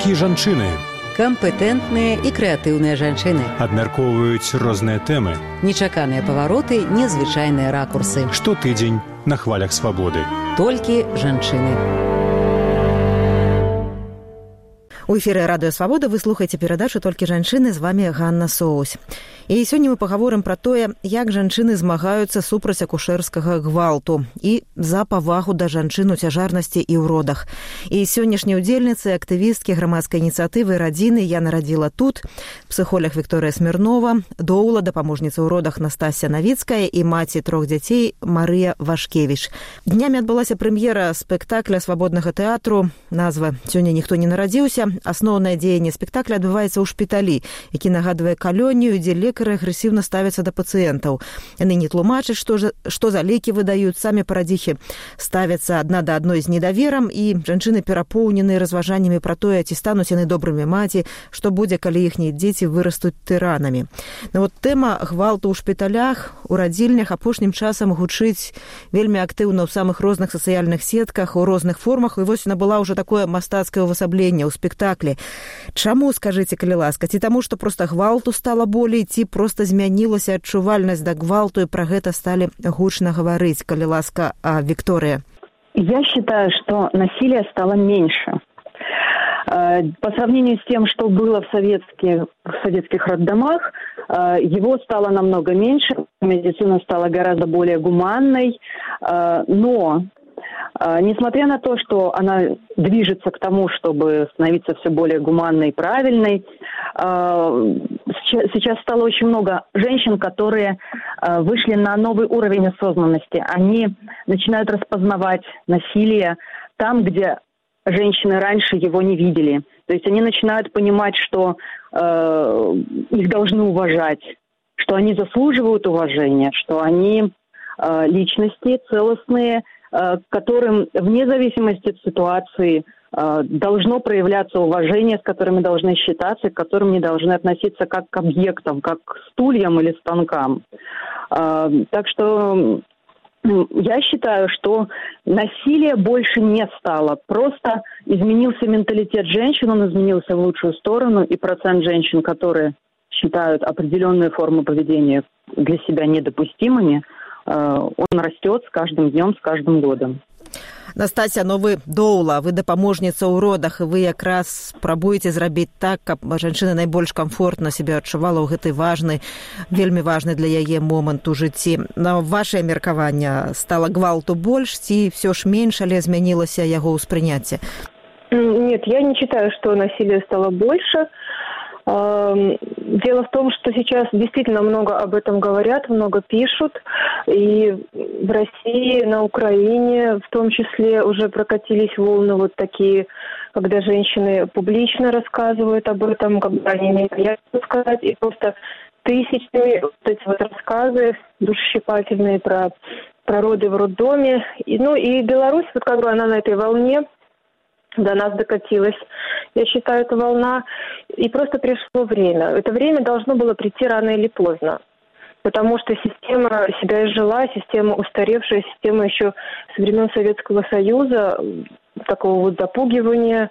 Толькі жанчыны. Кампетэнтныя і крэатыўныя жанчыны. Абмяркоўваюць розныя тэмы. Нечаканыя павароты, незвычайныя ракурсы. Штотыдзень на хвалях свабоды. Толькі жанчыны. У эфіры Радыё Свабода вы слухаеце перадачу «Толькі жанчыны», з вами Ганна Соусь. І сёння мы пагаворым пра тое, як жанчыны змагаюцца супраць акушэрскага гвалту і за павагу да жанчын у цяжарнасці і ў родах. І сённяшняй удзельніцы, актывісткі грамадскай ініцыятывы «Радзіны» «Я нарадзіла тут», псіхолог Вікторыя Смірнова, доўла дапаможніца ў родах Настасья Навіцкая і маці 3 дзяцей Марыя Вашкевіч. Днямі адбылася прэм'ера спектакля свабоднага тэатру, назва «Сёння ніхто не нарадзіўся». Асноўнае дзеянне спектакля адбываецца ў шпіталі, які нагадвае калонію, дзе лекары агрэсіўна ставяцца да пацыентаў. Яны не тлумачаць, што за лекі выдаюць, самі парадзіхі ставяцца адна да адной з недаверам, і жанчыны перапоўненыя разважаннямі пра тое, ці стануць яны добрымі маці, што будзе, калі іхнія дзеці вырастуць тыранамі. Тэма гвалту ў шпіталях, у радзільнях апошнім часам гучыць вельмі актыўна ў самых розных сацыяльных сетках, у розных формах, і вось набыла ўжо такое мастацкае ўвасабленне ў спектаклі. Чаму, скажыце, калі ласка? Ці таму, што проста гвалту стала болей, ці проста змянілася адчувальнасць да гвалту, і пра гэта сталі гучна гаварыць, калі ласка, Виктория? Я считаю, что насилие стало меньше. По сравнению с тем, что было в советских роддомах, его стало намного меньше, медицина стала гораздо более гуманной, но несмотря на то, что она движется к тому, чтобы становиться все более гуманной и правильной, сейчас стало очень много женщин, которые вышли на новый уровень осознанности. Они начинают распознавать насилие там, где женщины раньше его не видели. То есть они начинают понимать, что их должны уважать, что они заслуживают уважения, что они личности целостные, которым вне зависимости от ситуации должно проявляться уважение, с которыми должны считаться, к которым не должны относиться как к объектам, как к стульям или станкам. Так что я считаю, что насилия больше не стало. Просто изменился менталитет женщин, он изменился в лучшую сторону, и процент женщин, которые считают определенные формы поведения для себя недопустимыми, он растет с каждым днем, с каждым годом. Настасья, вы доўла, вы дапаможніца ў родах, і вы якраз спрабуеце зрабіць так, каб жанчына найбольш камфортна сябе адчувала ў гэты важны, вельмі важны для яе момант у жыцці. На ваше меркаванне, стала гвалту больш, ці все ж менш, але змянілася яго ўспрыняцце? Нет, я не считаю, что насилие стало больше. Дело в том, что сейчас действительно много об этом говорят, много пишут, и в России, на Украине в том числе уже прокатились волны вот такие, когда женщины публично рассказывают об этом, когда они не боятся сказать, и просто тысячами вот эти вот рассказы душещипательные про роды в роддоме. И Беларусь, она на этой волне до нас докатилась. Я считаю, это волна. И просто пришло время. Это время должно было прийти рано или поздно. Потому что система себя изжила, система устаревшая, система еще со времен Советского Союза, такого вот запугивания,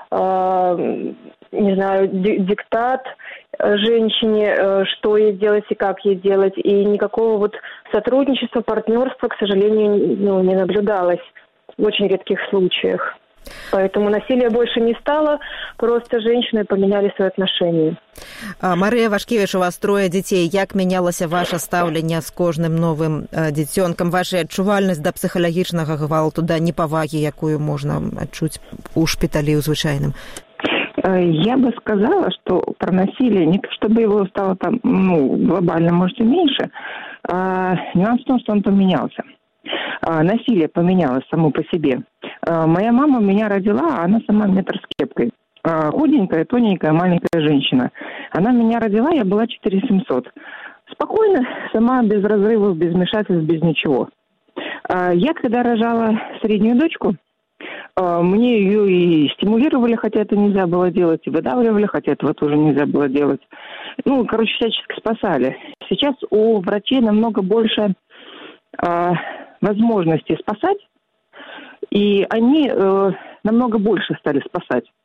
диктат женщине, что ей делать и как ей делать. И никакого вот сотрудничества, партнерства, к сожалению, не наблюдалось в очень редких случаях. Поэтому насилия больше не стало, просто женщины поменяли свои отношения. Марыя Вашкевіч, у вас 3 дзяцей. Як мянялася ваше стаўленне з кожным новым дзіцёнкам, ваша адчувальнасць да псіхалагічнага гвалту, да непавагі, якую можна адчуць у шпіталі ў звычайным? Я бы сказала, что про насилие, не то чтобы его стало глобально, может, и меньше, нюанс в том, что он поменялся. Насилие поменялось само по себе. Моя мама меня родила, она сама метр с кепкой. Худенькая, тоненькая, маленькая женщина. Она меня родила, я была 4700. Спокойно, сама, без разрывов, без вмешательств, без ничего. Я, когда рожала среднюю дочку, мне ее и стимулировали, хотя это нельзя было делать, и выдавливали, хотя этого тоже нельзя было делать. Всячески спасали. Сейчас у врачей намного больше возможности спасать, и они намного больше стали спасать.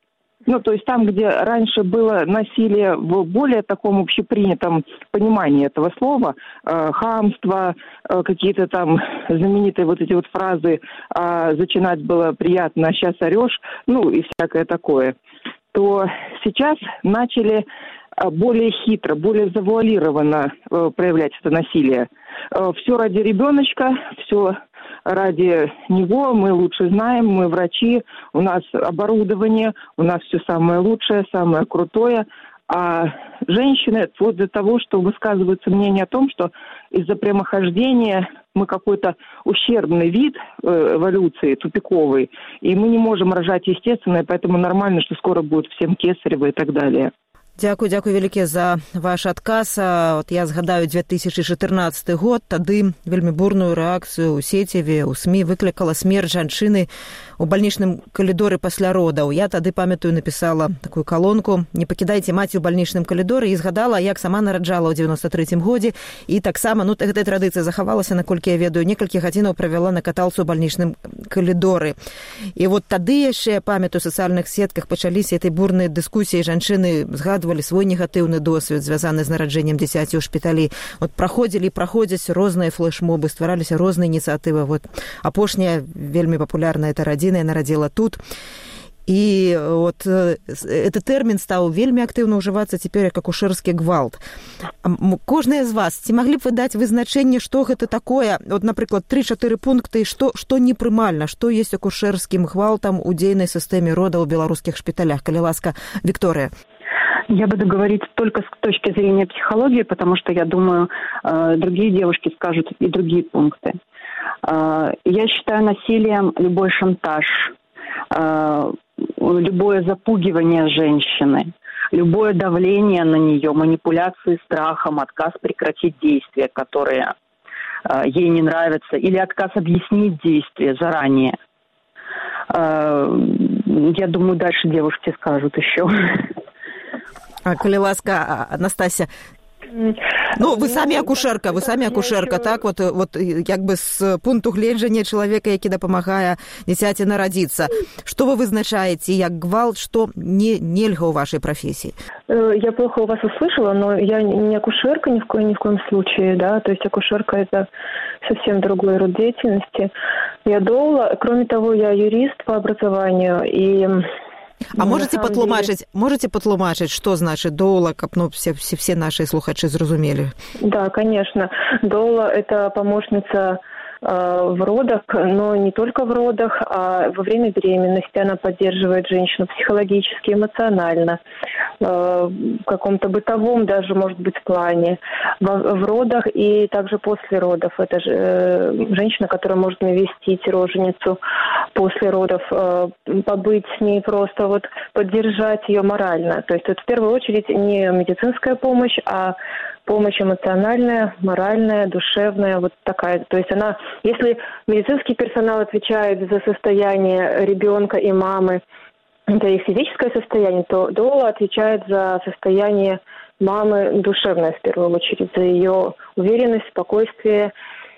Ну, то есть там, где раньше было насилие в более таком общепринятом понимании этого слова, хамство, какие-то там знаменитые вот эти вот фразы «зачинать было приятно, а сейчас орешь», ну и всякое такое, то сейчас начали более хитро, более завуалированно проявлять это насилие. Все ради ребеночка, все ради него, мы лучше знаем, мы врачи, у нас оборудование, у нас все самое лучшее, самое крутое. А женщины, вплоть до того, что высказывается мнение о том, что из-за прямохождения мы какой-то ущербный вид эволюции, тупиковый, и мы не можем рожать естественно, и поэтому нормально, что скоро будет всем кесарево и так далее. Дзякуй вялікі за ваш адказ. От я згадаю 2014 год, тады вельмі бурную рэакцыю ў сеціве, у СМІ выклікала смерць жанчыны у бальнічным калідоры пасля родаў. Я тады, памятаю, напісала такую калонку «Не пакідайце маці ў бальнічным калідоры» і згадала, як сама нараджала ў 93-м годзе. І таксама, ну, гэтая традыцыя захавалася, наколькі я ведаю, некалькі гадзінаў правяла на каталцы ў бальнічным калідоры. І вот тады яшчэ, памятаю, у сацыяльных сетках пачаліся этой бурнай дыскусіі, жанчыны згадвалі свой негатыўны досвед, звязаны з нараджэннем дзіцяці ў шпіталі. Вот праходзілі і праходзяць розныя флэшмобы, ствараліся розныя ініцыятывы. Вот апошняя вельмі папулярная эта радзіна, я нарадзіла тут. І вот этот тэрмін стаў вельмі актыўна ўжывацца цяпер як акушэрскі гвалт. Кожная з вас, ці маглі б вы даць вызначэнне, што гэта такое? Вот, напрыклад, 3-4 пункты, што непрымальна, што ёсць акушэрскім гвалтам у дзейнай сістэме рода ў беларускіх шпіталях? Калі ласка, Виктория. Я буду говорить только с точки зрения психологии, потому что, я думаю, другие девушки скажут и другие пункты. Я считаю насилием любой шантаж, любое запугивание женщины, любое давление на нее, манипуляции страхом, отказ прекратить действия, которые ей не нравятся, или отказ объяснить действия заранее. Я думаю, дальше девушки скажут еще. Калі ласка, Анастасія, ну, вы самі акушэрка, так? Вот як бы з пункту гледжання чалавека, які дапамагае дзіцяці нарадзіцца. Што вы вызначаеце як гвалт, што нельга ў вашай прафесіі? Я плохо у вас услышала, но я не акушерка ни в коем случае, да, то есть акушерка – это совсем другой род деятельности. Я доула, кроме того, я юрист по образованию, и... А можете патлумачыць, што значыць доула, каб все наши слухачы зразумелі? Да, конечно. Доула – это помощница в родах, но не только в родах, а во время беременности она поддерживает женщину психологически, эмоционально, в каком-то бытовом даже, может быть, плане, в родах и также после родов. Это же женщина, которая может навестить роженицу после родов, побыть с ней просто, вот поддержать ее морально. То есть это в первую очередь не медицинская помощь, а помощь эмоциональная, моральная, душевная, вот такая. То есть она, если медицинский персонал отвечает за состояние ребенка и мамы, это их физическое состояние, то доула отвечает за состояние мамы душевное в первую очередь, за ее уверенность, спокойствие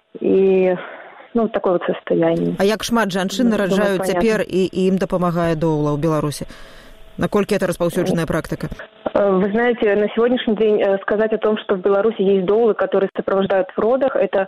и ну, такое вот состояние. А як шмат жанчын нараджаюць цяпер і ім дапамагае доула ў Беларусі? Наколькі это распаўсюджаная практика? Вы знаете, на сегодняшний день сказать о том, что в Беларуси есть доулы, которые сопровождают в родах, это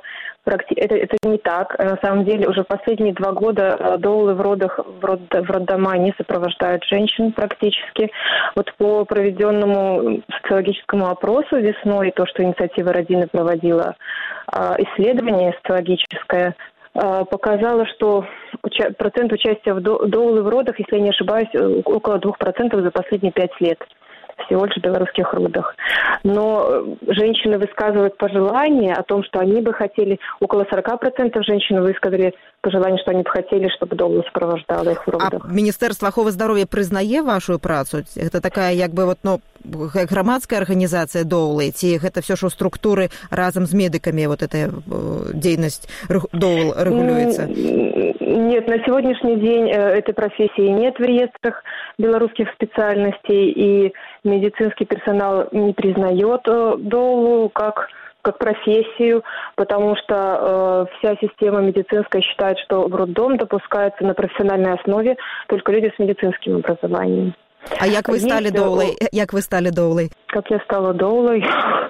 не так. На самом деле уже последние 2 года доулы в роддома не сопровождают женщин практически. Вот по проведенному социологическому опросу весной, то, что инициатива Родины проводила исследование социологическое, показало, что процент участия в доулы в родах, если я не ошибаюсь, около 2% за последние 5 лет. Всего лишь в белорусских родах. Но женщины высказывают пожелания о том, что они бы хотели, около 40% женщин высказали пожелание, что они бы хотели, чтобы доула сопровождала их в родах. А Міністэрства аховы здароўя прызнае вашу працу? Гэта такая, як бы, вот, ну, грамадская арганізацыя доулы, ці гэта все, што структуры разам з медыкамі, вот эта дзейнасць доул рэгулюецца? Нет, на сегодняшний день этой профессии нет в реестрах белорусских специальностей, и медицинский персонал не признает доулу как профессию, потому что вся система медицинская считает, что в роддом допускаются на профессиональной основе только люди с медицинским образованием. А як вы стали доулай? Як вы стали доулай? Как я стала доулой?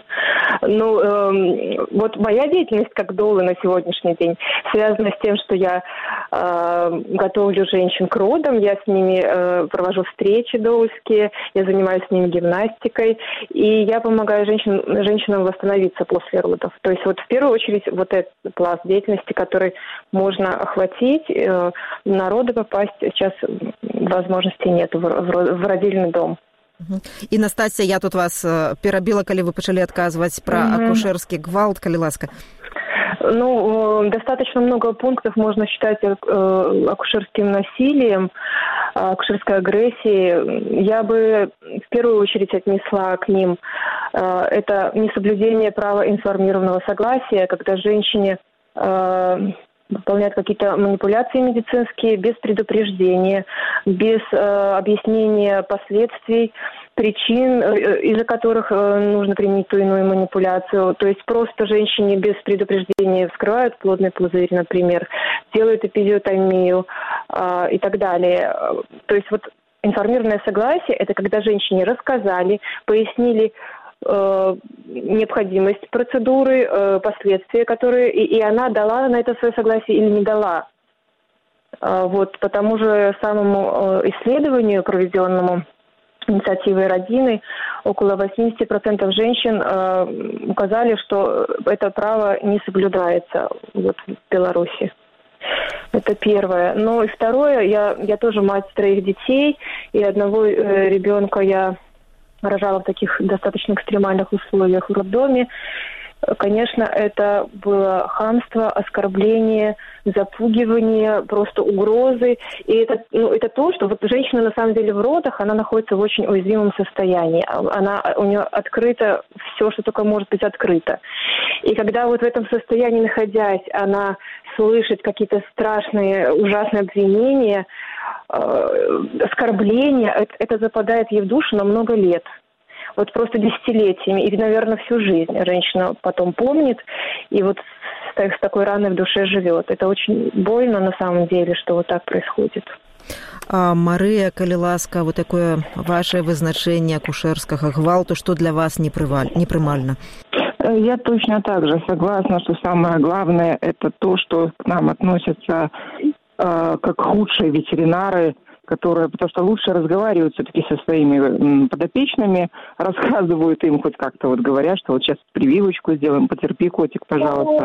Вот моя деятельность как доулы на сегодняшний день связана с тем, что я готовлю женщин к родам, я с ними провожу встречи доульские, я занимаюсь с ними гимнастикой, и я помогаю женщинам восстановиться после родов. То есть вот в первую очередь вот этот пласт деятельности, который можно охватить, на роды попасть сейчас возможности нет в родильный дом. І, Настасья, я тут вас перабіла, калі вы пачалі адказваць пра акушэрскі гвалт, калі ласка. Достаточно много пунктов можно считать акушерским насилием, акушерской агрессией. Я бы в первую очередь отнесла к ним это несоблюдение права информированного согласия, когда женщине выполняют какие-то манипуляции медицинские без предупреждения, без объяснения последствий, причин, из-за которых нужно применить ту иную манипуляцию. То есть просто женщине без предупреждения вскрывают плодный пузырь, например, делают эпизиотомию и так далее. То есть вот информированное согласие – это когда женщине рассказали, пояснили необходимость процедуры, последствия, которые... И она дала на это свое согласие или не дала. Вот по тому же самому исследованию, проведенному инициативой Родины, около 80% женщин указали, что это право не соблюдается вот, в Беларуси. Это первое. Ну и второе, я тоже мать 3 детей, и одного ребенка я рожала в таких достаточно экстремальных условиях в роддоме. Конечно, это было хамство, оскорбление, запугивание, просто угрозы. И это то, что вот женщина на самом деле в родах, она находится в очень уязвимом состоянии. У нее открыто все, что только может быть открыто. И когда вот в этом состоянии, находясь, она слышит какие-то страшные, ужасные обвинения, оскорбления, это западает ей в душу на много лет. Вот просто десятилетиями. И, наверное, всю жизнь женщина потом помнит и вот с такой раной в душе живет. Это очень больно на самом деле, что вот так происходит. Марыя, калі ласка, вот такое ваше вызначение акушерского гвалту, что для вас непрымальна? Я точно так же согласна, что самое главное это то, что к нам относятся как худшие ветеринары, потому что лучше разговаривают все-таки со своими подопечными, рассказывают им хоть как-то, вот говорят, что вот сейчас прививочку сделаем, потерпи, котик, пожалуйста.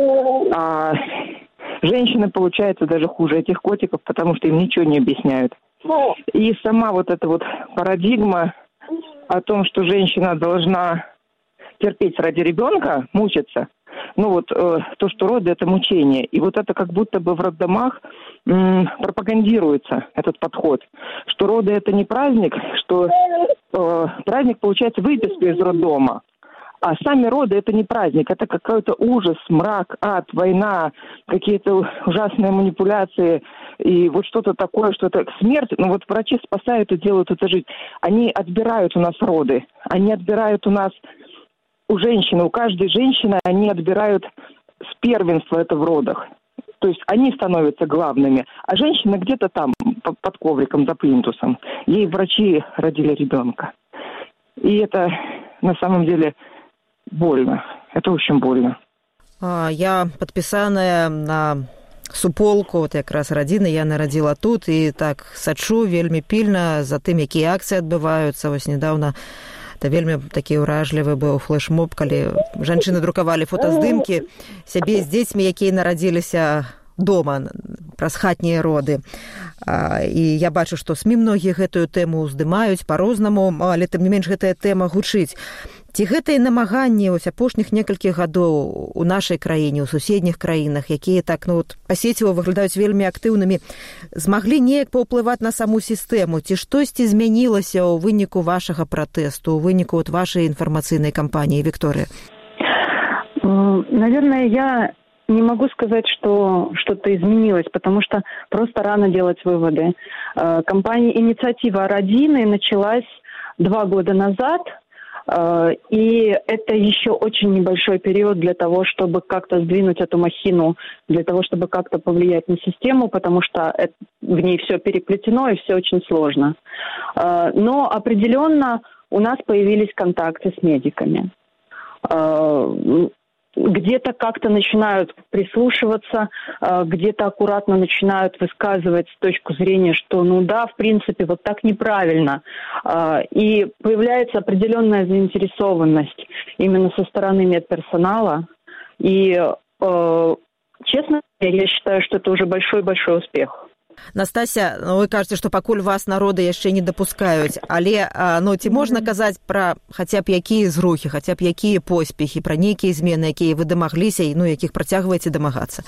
А женщины, получается, даже хуже этих котиков, потому что им ничего не объясняют. И сама вот эта вот парадигма о том, что женщина должна терпеть ради ребенка, мучиться, то, что роды – это мучение. И вот это как будто бы в роддомах пропагандируется этот подход, что роды – это не праздник, что праздник, получается, выписка из роддома, а сами роды – это не праздник, это какой-то ужас, мрак, ад, война, какие-то ужасные манипуляции и вот что-то такое, что это смерть. Но вот врачи спасают и делают это жизнь. Они отбирают у нас роды, они отбирают у нас у женщины, у каждой женщины они отбирают с первенства это в родах. То есть они становятся главными, а женщина где-то там под ковриком за плинтусом. Ей врачи родили ребенка. И это на самом деле больно. Это очень больно. Я подписаная на суполку, вот якраз радзіны, я нарадзіла тут, і так сачу вельмі пільна за тым, якія акцыі адбываюцца. Вось недавно это вельмі такі ўражлівы быў флешмоб, калі жанчыны друкавалі фотаздымкі сябе з дзецьмі, якія нарадзіліся дома праз хатнія роды. І я бачу, што СМІ многія гэтую тэму ўздымаюць па-рознаму, але тым не менш гэтая тэма гучыць. Ці гэтыя намаганні вось апошніх некалькіх гадоў у нашай краіне, у суседніх краінах, якія так пасеціва выглядаюць вельмі актыўнымі, змаглі неяк паўплываць на саму сістэму? Ці штосьці змянілася ў выніку вашага пратэсту, ў выніку вашай інфармацыйнай кампаніі, Виктория? Наверное, я не могу сказать, что что-то изменилось, потому что просто рано делать выводы. Кампания «Инициатива Родины» началась 2 года назад. И это еще очень небольшой период для того, чтобы как-то сдвинуть эту махину, для того, чтобы как-то повлиять на систему, потому что в ней все переплетено и все очень сложно. Но определенно у нас появились контакты с медиками. Где-то как-то начинают прислушиваться, где-то аккуратно начинают высказывать с точки зрения, что, в принципе, вот так неправильно. И появляется определенная заинтересованность именно со стороны медперсонала. И, честно, я считаю, что это уже большой-большой успех. Настасья, вы кажаце, што пакуль вас народы яшчэ не дапускаюць, але ці можна казаць пра хаця б якія зрухі, хаця б якія поспехі, пра нейкія змены, якія вы дамагліся і якіх працягваеце дамагацца?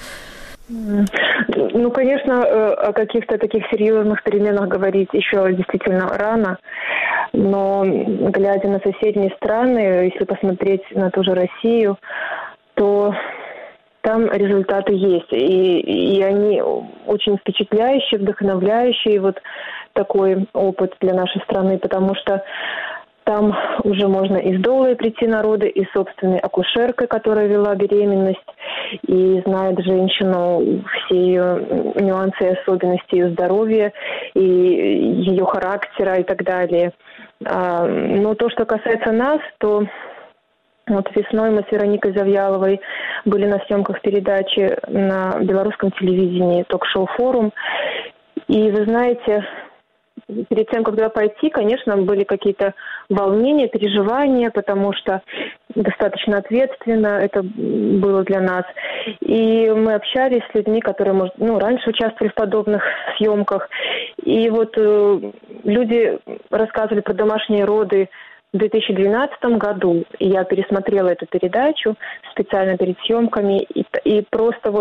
Конечно, о каких-то таких серьезных переменах говорить еще действительно рано, но глядя на соседние страны, если посмотреть на ту же Россию, то там результаты есть, и они очень впечатляющие, вдохновляющие, вот такой опыт для нашей страны, потому что там уже можно из дома прийти на роды, и собственной акушеркой, которая вела беременность, и знает женщину, все ее нюансы и особенности ее здоровья, и ее характера и так далее. Но то, что касается нас, то вот весной мы с Вероникой Завьяловой были на съемках передачи на белорусском телевидении «Ток-шоу Форум». И вы знаете, перед тем, как туда пойти, конечно, были какие-то волнения, переживания, потому что достаточно ответственно это было для нас. И мы общались с людьми, которые, может, раньше участвовали в подобных съемках. И вот люди рассказывали про домашние роды в 2012 году. И я пересмотрела эту передачу специально перед съемками. И просто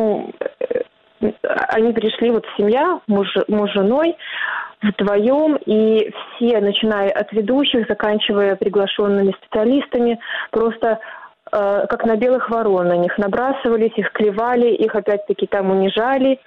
они пришли, семья, муж с женой, вдвоем, и все, начиная от ведущих, заканчивая приглашенными специалистами, просто как на белых ворон на них набрасывались, их клевали, их опять-таки там унижали.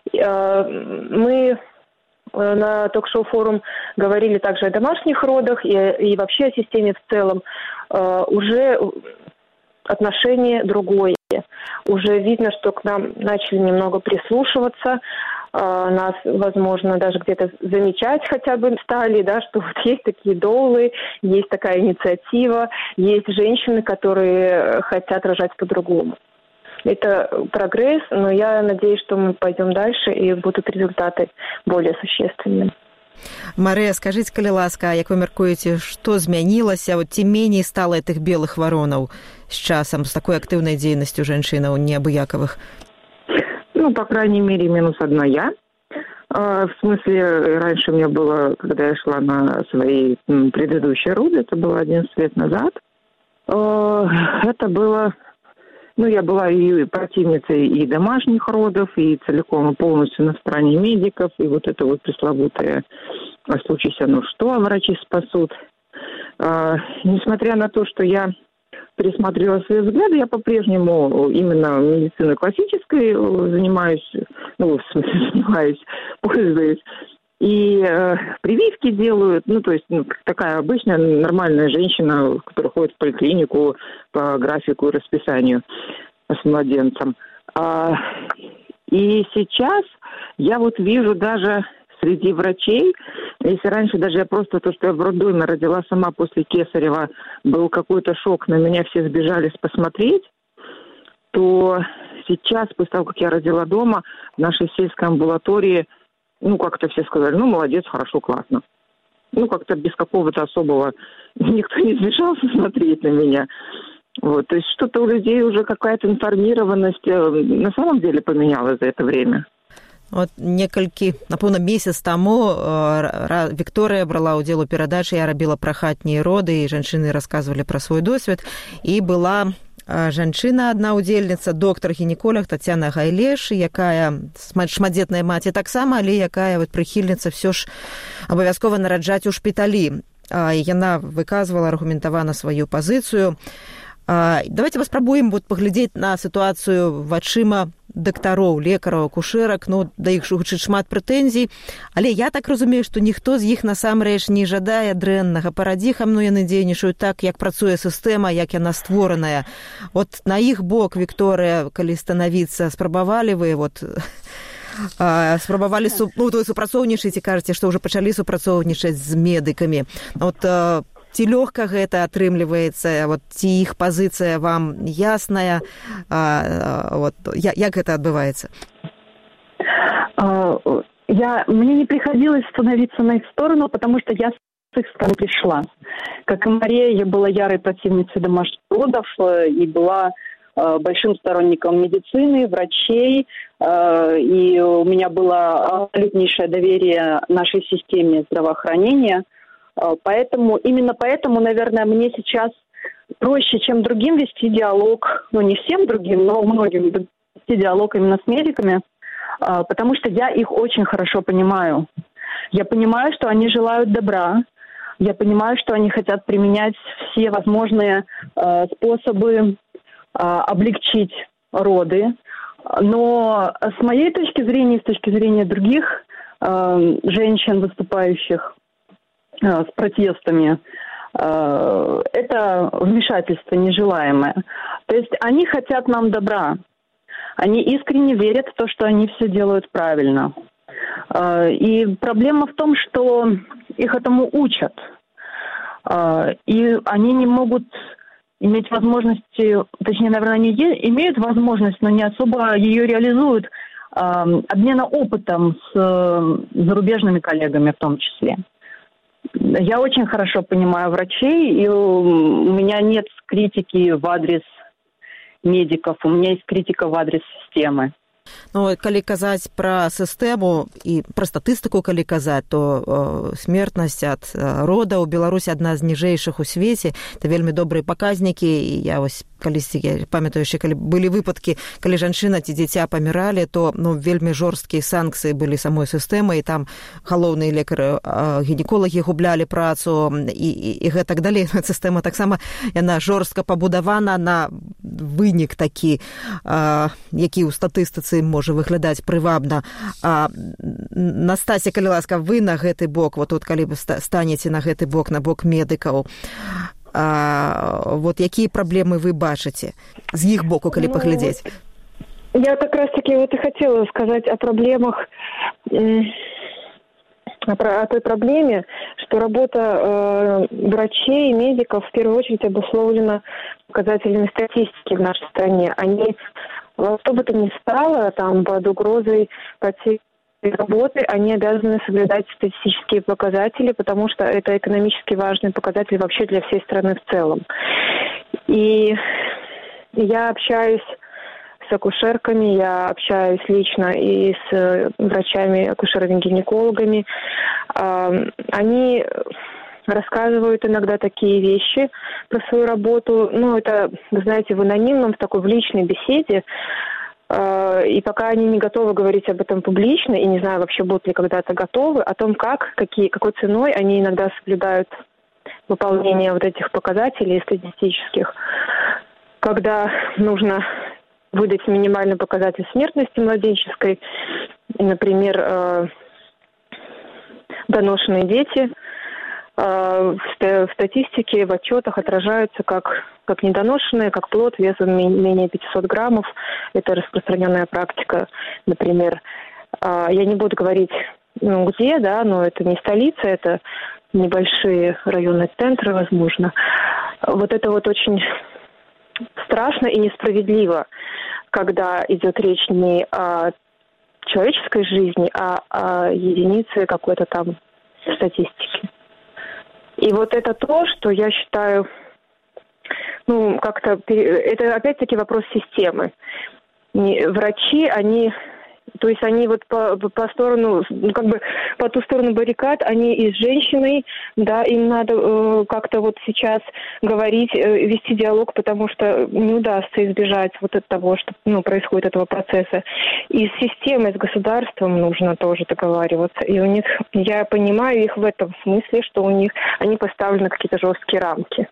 Мы на ток-шоу «Форум» говорили также о домашних родах и вообще о системе в целом. Уже отношение другое. Уже видно, что к нам начали немного прислушиваться, нас, возможно, даже где-то замечать хотя бы стали, что вот есть такие доулы, есть такая инициатива, есть женщины, которые хотят рожать по-другому. Это прогресс, но я надеюсь, что мы пойдем дальше и будут результаты более существенными. Марыя, скажите, калі ласка, як вы мяркуеце, што змянілася, ці меней стала тых белых варонаў з часам, з такой актыўнай дзейнасцю жанчынаў неабыякавых? По крайней мере, минус одна я. В смысле, раньше мне было, когда я шла на свои предыдущие роды, это было 11 лет назад, это было... я была и противницей и домашних родов, и целиком и полностью на стороне медиков, и вот это вот пресловутое «случись оно что, а врачи спасут». Несмотря на то, что я пересмотрела свои взгляды, я по-прежнему именно медициной классической занимаюсь, пользуюсь. И прививки делают, такая обычная нормальная женщина, которая ходит в поликлинику по графику и расписанию с младенцем. И сейчас я вижу даже среди врачей, если раньше даже я просто то, что я в роддоме родила сама после кесарева, был какой-то шок, на меня все сбежались посмотреть, то сейчас, после того, как я родила дома, в нашей сельской амбулатории, как-то все сказали, молодец, хорошо, классно. Как-то без какого-то особого, никто не сбежался смотреть на меня. То есть что-то у людей уже какая-то информированность на самом деле поменялась за это время. Напэўна, месяц таму Вікторыя брала ўдзел у перадачы, я рабіла пра хатнія роды, і жанчыны расказвалі пра свой досвед, і была жанчына, адна удзельніца, доктар-гінеколог Тацяна Гайлеш, якая шматдзетная маці таксама, але якая прыхільніца ўсё ж абавязкова нараджаць у шпіталі. Яна выказвала аргументавана сваю пазіцыю. Давайте паспрабуем паглядзець на сітуацыю вачыма дактароў, лекараў, акушэрак, да іх гучыць шмат прэтэнзій, але я так разумею, што ніхто з іх насамрэч не жадае дрэннага. Парадзіхам, яны дзейнічаюць так, як працуе сістэма, як яна створаная. На іх бок, Вікторыя, калі станавіцца, спрабавалі вы супрацоўнічаць і кажаце, што ўжо пачалі супрацоўнічаць з медыкамі. Ці лёгка гэта атрымліваецца, ці іх пазіцыя вам ясная, як гэта адбываецца? Мне не приходилось становиться на их сторону, потому что я с их стороны пришла. Как и Мария, я была ярой противницей домашних родов и была большим сторонником медицины, врачей, и у меня было абсолютнейшее доверие нашей системе здравоохранения. Именно поэтому, наверное, мне сейчас проще, чем другим, вести диалог, не всем другим, но многим вести диалог именно с медиками, потому что я их очень хорошо понимаю. Я понимаю, что они желают добра, я понимаю, что они хотят применять все возможные способы облегчить роды, но с моей точки зрения и с точки зрения других женщин, выступающих с протестами, это вмешательство нежелаемое. То есть они хотят нам добра. Они искренне верят в то, что они все делают правильно. И проблема в том, что их этому учат. И они не могут иметь возможности, точнее, наверное, они имеют возможность, но не особо ее реализуют, обмена опытом с зарубежными коллегами в том числе. Я очень хорошо понимаю врачей, и у меня нет критики в адрес медиков, у меня есть критика в адрес системы. Калі казаць пра сістэму і пра статыстыку, калі казаць, то смертнасць ад рода ў Беларусі адна з ніжэйшых у свеце. Это вельмі добрыя паказнікі. І я калісьці памятаю, калі былі выпадкі, калі жанчына ці дзіця паміралі, то вельмі жорсткія санкцыі былі самой сістэмай, і там галоўныя лекары, гінеколагі гублялі працу і гэтак далей. Сістэма таксама, яна жорстка пабудавана на вынік такі, які ў статыстыцы можа выглядаць прывабна. Настасья, калі ласка, вы на гэты бок, калі вы станеце на гэты бок, на бок медыкаў, якія праблемы вы бачыце з іх боку, калі паглядзець? Я как раз-таки и хотела сказать о проблемах, о той проблеме, что работа врачей и медиков в первую очередь обусловлена показателями статистики в нашей стране. Они во что бы то ни стало, под угрозой потери работы, они обязаны соблюдать статистические показатели, потому что это экономически важный показатель вообще для всей страны в целом. И я общаюсь с акушерками, я общаюсь лично и с врачами, акушерами-гинекологами. Они рассказывают иногда такие вещи про свою работу. Это, вы знаете, в анонимном, в личной беседе. И пока они не готовы говорить об этом публично, и не знаю вообще, будут ли когда-то готовы, о том, какой ценой они иногда соблюдают выполнение этих показателей статистических, когда нужно выдать минимальный показатель смертности младенческой, например, доношенные дети в статистике, в отчетах отражаются как недоношенные, как плод весом менее 500 граммов. Это распространенная практика, например. Я не буду говорить, где, но это не столица, это небольшие районные центры, возможно. Это очень страшно и несправедливо, когда идет речь не о человеческой жизни, а о единице какой-то там статистики. И это то, что я считаю, это опять-таки вопрос системы. Врачи, они по сторону, по ту сторону баррикад, они и с женщиной, им надо как-то сейчас говорить, вести диалог, потому что не удастся избежать того, что происходит этого процесса. И с системой, с государством нужно тоже договариваться. И у них, я понимаю их в этом смысле, что они поставлены какие-то жесткие рамки.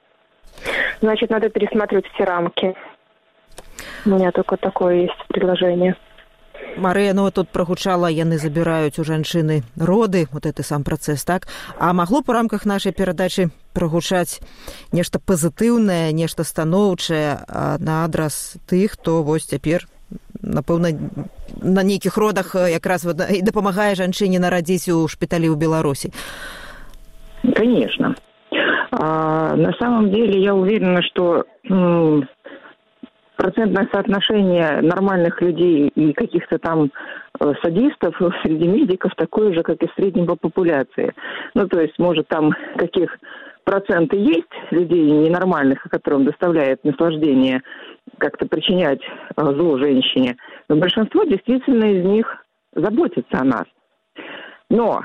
Значит, надо пересматривать все рамки. У меня только такое есть предложение. Марыя, тут прагучала, яны забіраюць у жанчыны роды, вот это сам працэс, так? А магло б у рамках нашай перадачы прагучаць нешта пазітыўнае, нешта станоўчае на адрас тых, хто вось цяпер, напэўна, на нейкіх родах якраз і дапамагае жанчыне нарадзіць у шпіталі ў Беларусі? Конечно. На самом деле я уверена, что процентное соотношение нормальных людей и каких-то там садистов среди медиков такое же, как и в среднем по популяции. То есть, может, там каких проценты есть людей ненормальных, которым доставляет наслаждение как-то причинять зло женщине, но большинство действительно из них заботится о нас. Но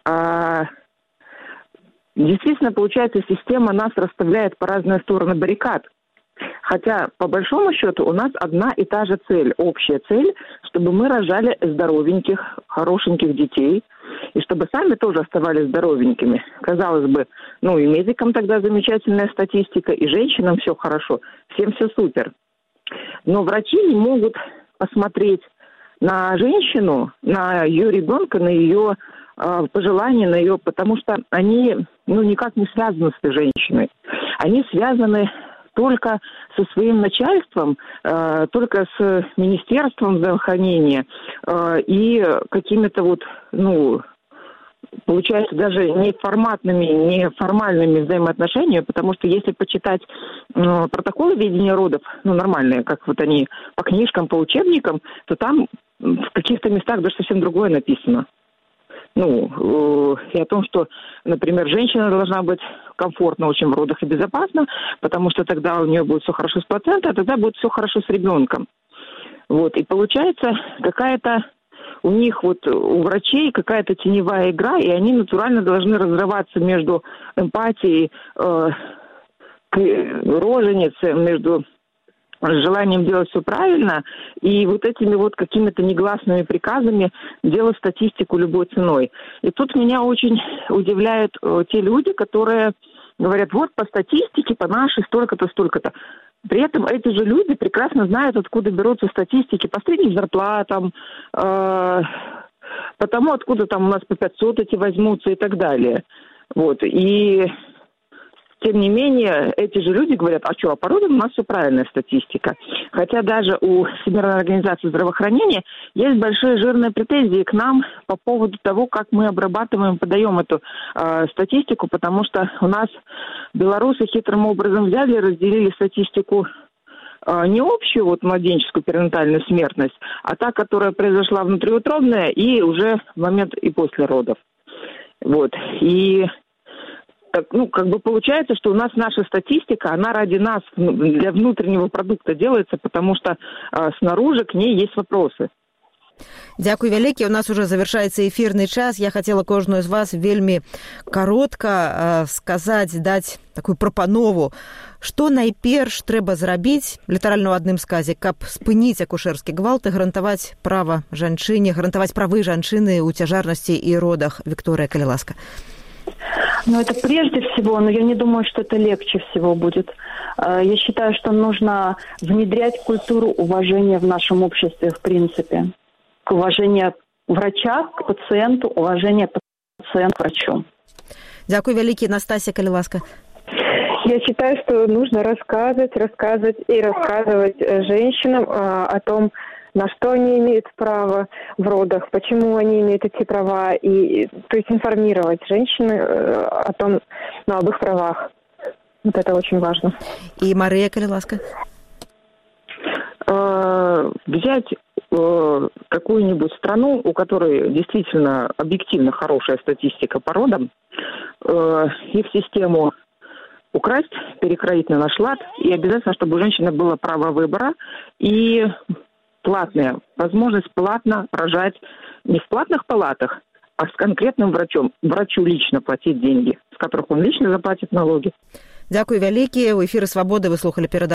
действительно, получается, система нас расставляет по разные стороны баррикад. Хотя, по большому счету, у нас одна и та же цель, общая цель, чтобы мы рожали здоровеньких, хорошеньких детей, и чтобы сами тоже оставались здоровенькими. Казалось бы, и медикам тогда замечательная статистика, и женщинам все хорошо, всем все супер. Но врачи не могут посмотреть на женщину, на ее ребенка, на ее пожелания, на ее, потому что они никак не связаны с этой женщиной. Они связаны только со своим начальством, только с Министерством здравоохранения и какими-то получается, даже неформальными взаимоотношениями, потому что если почитать протоколы ведения родов, нормальные, как они по книжкам, по учебникам, то там в каких-то местах даже совсем другое написано. И о том, что, например, женщина должна быть комфортна очень в родах и безопасна, потому что тогда у нее будет все хорошо с плацентой, а тогда будет все хорошо с ребенком. И получается какая-то у них у врачей какая-то теневая игра, и они натурально должны разрываться между эмпатией к роженице, между желанием делать все правильно и этими какими-то негласными приказами делать статистику любой ценой. И тут меня очень удивляют те люди, которые говорят, по статистике, по нашей столько-то, столько-то. При этом эти же люди прекрасно знают, откуда берутся статистики по средним зарплатам, потому откуда там у нас по 500 эти возьмутся и так далее. И тем не менее, эти же люди говорят, а по родам у нас все правильная статистика. Хотя даже у Всемирной организации здравоохранения есть большие жирные претензии к нам по поводу того, как мы обрабатываем, подаем эту статистику, потому что у нас белорусы хитрым образом взяли и разделили статистику не общую младенческую перинатальную смертность, а та, которая произошла внутриутробная и уже в момент и после родов. И получается, что у нас наша статистика, она ради нас, для внутреннего продукта делается, потому что снаружи к ней есть вопросы. Дзякуй вялікі. У нас уже завяршаецца эфірны час. Я хацела кожную з вас вельмі каротка сказаць, даць такую прапанову, што найперш трэба зрабіць, літаральна ў адным сказе, каб спыніць акушэрскі гвалт і гарантаваць права жанчыне, гарантаваць правы жанчыны ў цяжарнасці і родах. Вікторыя, калі ласка. Это прежде всего, но я не думаю, что это легче всего будет. Я считаю, что нужно внедрять культуру уважения в нашем обществе в принципе. К уважению врача к пациенту, уважение пациента к врачу. Дзякуй вялікі. Настасья, калі ласка. Я считаю, что нужно рассказывать женщинам о том, на что они имеют право в родах, почему они имеют эти права, то есть информировать женщины о том, об их правах. Это очень важно. И Мария, калі ласка. Взять какую-нибудь страну, у которой действительно объективно хорошая статистика по родам, их систему украсть, перекроить на наш лад, и обязательно, чтобы у женщины было право выбора и платная возможность платно рожать не в платных палатах, а с конкретным врачом. Врачу лично платить деньги, с которых он лично заплатит налоги. Дзякуй вялікі. У эфіры «Свабоды» вы слухали передачу